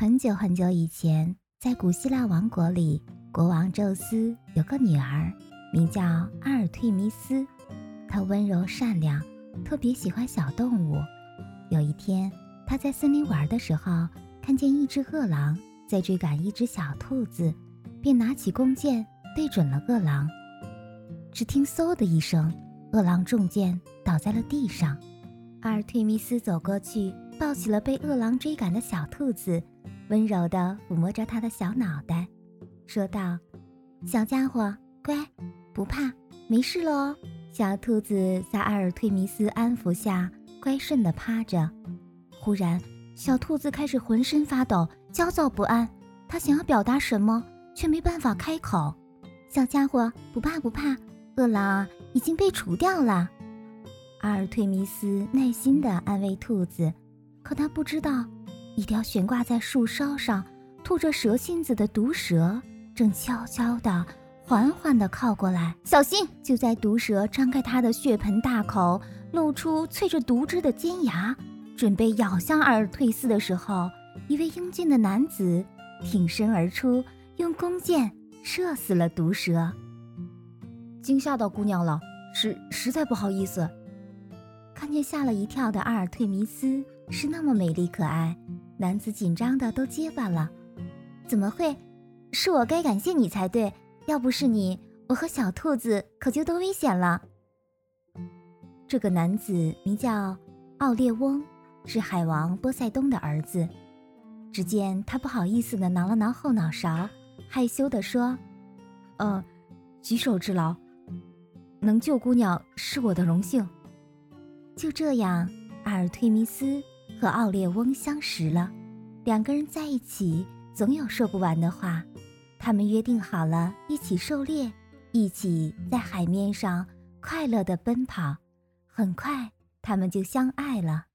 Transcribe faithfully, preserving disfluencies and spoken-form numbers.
很久很久以前，在古希腊王国里，国王宙斯有个女儿，名叫阿尔忒弥斯。她温柔善良，特别喜欢小动物。有一天，她在森林玩的时候，看见一只饿狼在追赶一只小兔子，便拿起弓箭对准了饿狼。只听嗖的一声，饿狼中箭倒在了地上。阿尔忒弥斯走过去，抱起了被饿狼追赶的小兔子，温柔地抚摸着它的小脑袋，说道：小家伙，乖，不怕，没事了哦。小兔子在阿尔忒弥斯安抚下，乖顺地趴着。忽然，小兔子开始浑身发抖，焦躁不安。它想要表达什么，却没办法开口。小家伙，不怕不怕，饿狼已经被除掉了。阿尔忒弥斯耐心地安慰兔子，可他不知道，一条悬挂在树梢上吐着蛇信子的毒蛇正悄悄地缓缓地靠过来。小心！就在毒蛇张开它的血盆大口，露出啐着毒汁的尖牙，准备咬向阿尔忒斯的时候，一位英俊的男子挺身而出，用弓箭射死了毒蛇。惊吓到姑娘了，实实在不好意思。看见吓了一跳的阿尔忒弥斯是那么美丽可爱，男子紧张的都结巴了。怎么会？是我该感谢你才对，要不是你，我和小兔子可就都危险了。这个男子名叫奥列翁，是海王波塞冬的儿子。只见他不好意思地挠了挠后脑勺，害羞地说：呃，举手之劳，能救姑娘是我的荣幸。就这样，阿尔忒弥斯和奥列翁相识了，两个人在一起总有说不完的话。他们约定好了一起狩猎，一起在海面上快乐地奔跑。很快，他们就相爱了。